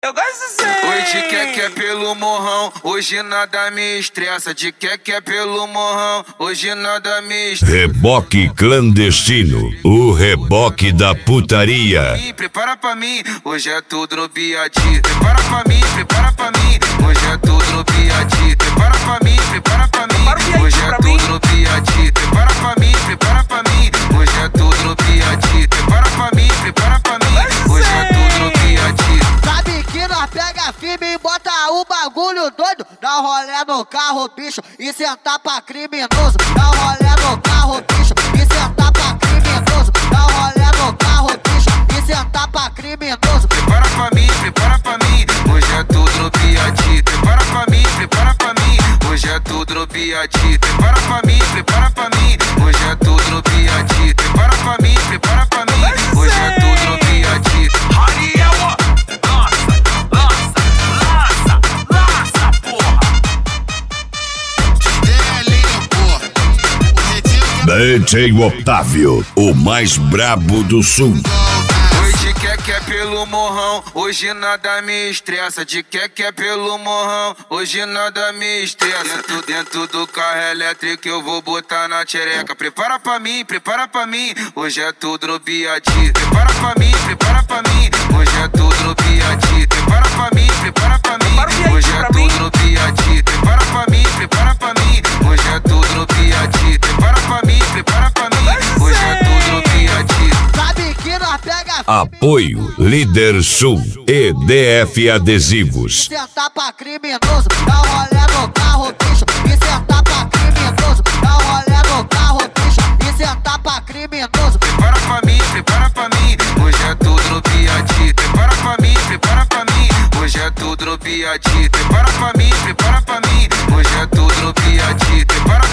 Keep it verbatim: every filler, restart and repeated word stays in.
Eu gosto assim. Hoje quer que é pelo morrão, hoje nada me estressa. De quer que é pelo morrão, hoje nada me estressa. Reboque clandestino, o reboque da putaria. Prepara pra mim, hoje é tudo no biati. Prepara pra mim, prepara pra mim, hoje é tudo no biati. Prepara pra mim, prepara pra mim, hoje é tudo no biati. Prepara pra mim, prepara pra mim, hoje é tudo no biati. Prepara pra mim, prepara pra mim, hoje é tudo no biati. Sabe que nós pega firme e bota o bagulho doido. Dá um rolé no carro, bicho, e sentar pra criminoso. Dá um rolé no carro, bicho, e sentar pra criminoso. Dá um rolé no carro, bicho, e sentar pra criminoso. Prepara pra mim, prepara pra mim, hoje é tudo no biati. Prepara pra mim, prepara pra mim, hoje é tudo no biati. Prepara pra mim, prepara pra mim, hoje é tudo no biati. Prepara pra mim, prepara pra mim, hoje é tudo no biati. D J Otávio, o mais brabo do sul. Hoje quer que é pelo morrão, hoje nada me estressa. De quer que é pelo morrão, hoje nada me estressa. Dentro, dentro do carro elétrico eu vou botar na tchereca. Prepara pra mim, prepara pra mim, hoje é tudo no biati. Prepara pra mim, prepara pra mim, hoje é tudo no biati. Prepara pra mim, prepara pra mim, hoje é tudo no biati. Prepara pra mim, prepara pra mim, hoje é tudo no biati. Prepara pra mim, prepara pra mim, hoje é tudo no biati. Sabe que nós pega firme. Apoio Líder Sul e D F Adesivos. Sentar pra criminoso, dá um rolé no carro, bicho, e sentar pra criminoso. Dá um rolé no carro, bicho, e sentar pra criminoso. Prepara pra mim, prepara pra mim, hoje é tudo no biati. Prepara pra mim, prepara pra mim, hoje é tudo no biati. Prepara pra mim, prepara pra mim, hoje é tudo no biati. Prepara